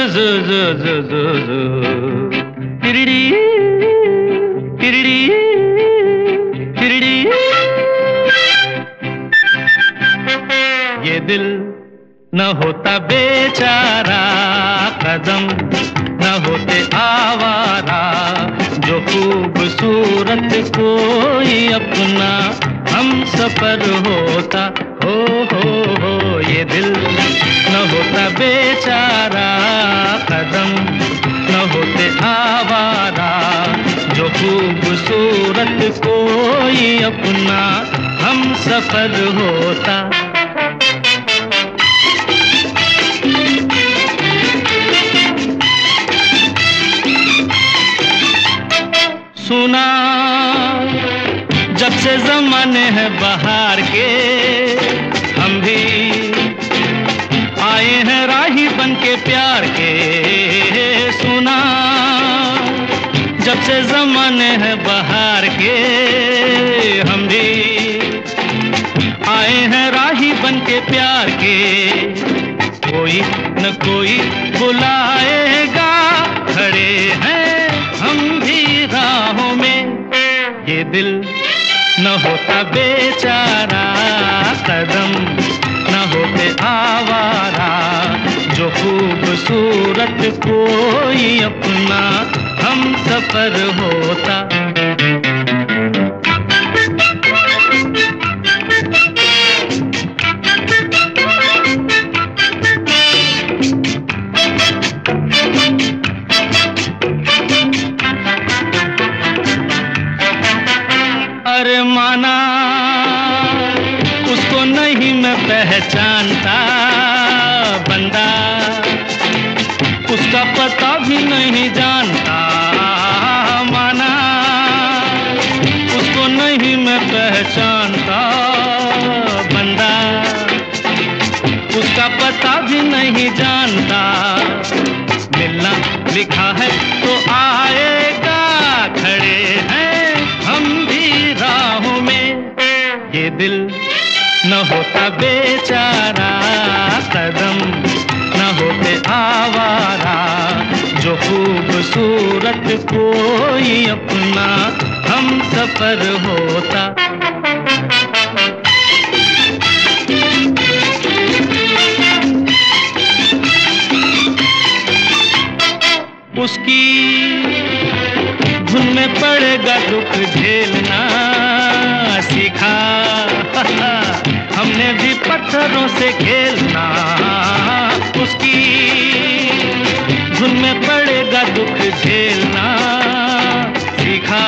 जु तिरड़ी तिरड़ी तिरड़ी। ये दिल न होता बेचारा, कदम न होते आवारा, जो खूबसूरत कोई अपना हम सफर होता। हो ये दिल न होता बेचारा, कदम न होते आवारा, जो खूबसूरत कोई अपना हम सफर होता। सुना जब से ज़माने हैं बहार के, हम भी आए हैं राही बन के प्यार के। सुना जब से ज़माने हैं बहार के, हम भी आए हैं राही बन के प्यार के। कोई न कोई बुलाएगा, खड़े हैं हम भी राहों में। ये दिल न होता बेचारा, कदम न होते आवारा, जो खूबसूरत कोई अपना हम सफर होता। अरे माना उसको नहीं मैं पहचानता, बंदा उसका पता भी नहीं जानता। माना उसको नहीं मैं पहचानता, बंदा उसका पता भी नहीं जानता। मिलना लिखा है तो आएगा, खड़े हैं हम भी राहों में। ये दिल न होता बेचारा, कदम न होते आवारा, जो खूबसूरत कोई अपना हम सफर होता। उसकी धुन में पड़ेगा दुख झेलना सीखा, हमने भी पत्थरों से खेलना। उसकी धुन में पड़ेगा दुख झेलना सीखा,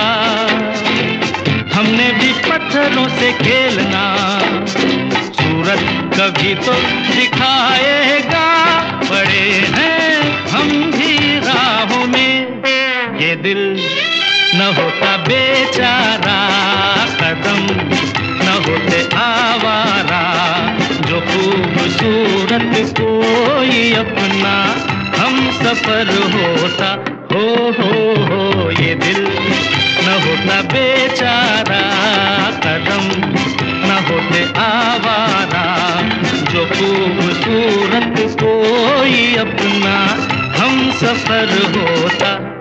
हमने भी पत्थरों से खेलना। सूरत कभी तो दिखाएगा, पड़े हैं हम भी राहों में। ये दिल न होता बेचारा, कदम न होते आवारा, जो खूबसूरत कोई अपना हम सफर होता। हो ये दिल न होता बेचारा, कदम न होते आवारा, जो खूबसूरत कोई अपना हम सफर होता।